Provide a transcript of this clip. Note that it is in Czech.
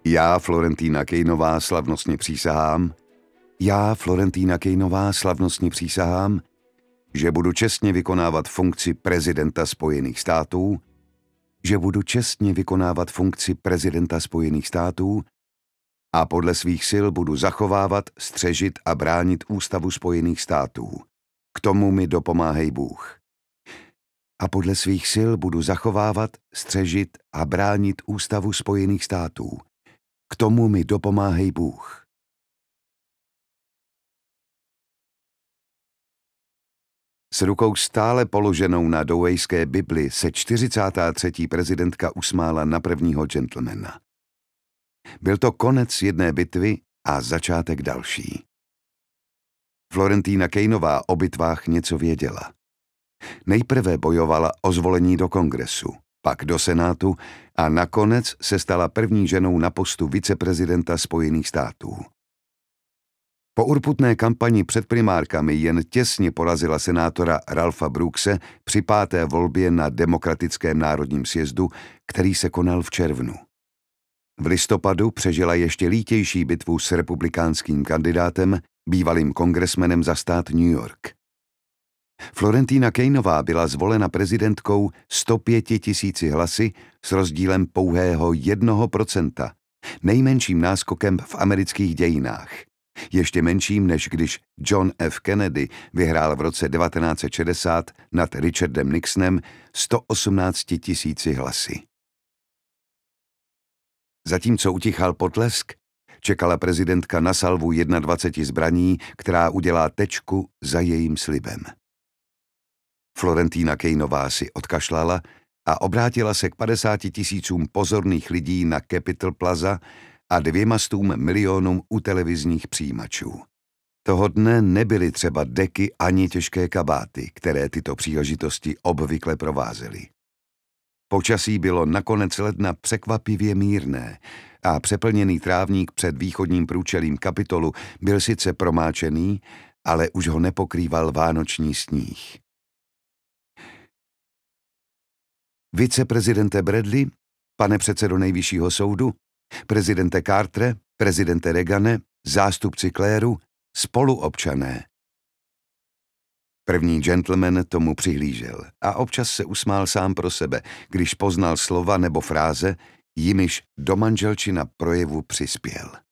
Já, Florentína Keynová, slavnostně přísahám, že budu čestně vykonávat funkci prezidenta Spojených států, a podle svých sil budu zachovávat, střežit a bránit Ústavu Spojených států. K tomu mi dopomáhej Bůh. S rukou stále položenou na douejské Bibli se 43. prezidentka usmála na prvního gentlemana. Byl to konec jedné bitvy a začátek další. Florentína Keynová o bitvách něco věděla. Nejprve bojovala o zvolení do Kongresu, pak do Senátu a nakonec se stala první ženou na postu viceprezidenta Spojených států. Po urputné kampani před primárkami jen těsně porazila senátora Ralpha Brookse při 5. volbě na Demokratickém národním sjezdu, který se konal v červnu. V listopadu přežila ještě lítější bitvu s republikánským kandidátem, bývalým kongresmenem za stát New York. Florentína Keynová byla zvolena prezidentkou 105 000 hlasy s rozdílem pouhého 1%, nejmenším náskokem v amerických dějinách. Ještě menším, než když John F. Kennedy vyhrál v roce 1960 nad Richardem Nixonem 118 000 hlasy. Zatímco utichal potlesk, čekala prezidentka na salvu 21 zbraní, která udělá tečku za jejím slibem. Florentína Keynová si odkašlala a obrátila se k 50 000 pozorných lidí na Capitol Plaza a 200 milionům u televizních přijímačů. Toho dne nebyly třeba deky ani těžké kabáty, které tyto příležitosti obvykle provázely. Počasí bylo na konec ledna překvapivě mírné a přeplněný trávník před východním průčelím Kapitolu byl sice promáčený, ale už ho nepokrýval vánoční sníh. Viceprezidente Bradley, pane předsedo Nejvyššího soudu, prezidente Cartere, prezidente Reagane, zástupci kléru, spoluobčané. První gentleman tomu přihlížel a občas se usmál sám pro sebe, když poznal slova nebo fráze, jimiž do manželčina projevu přispěl.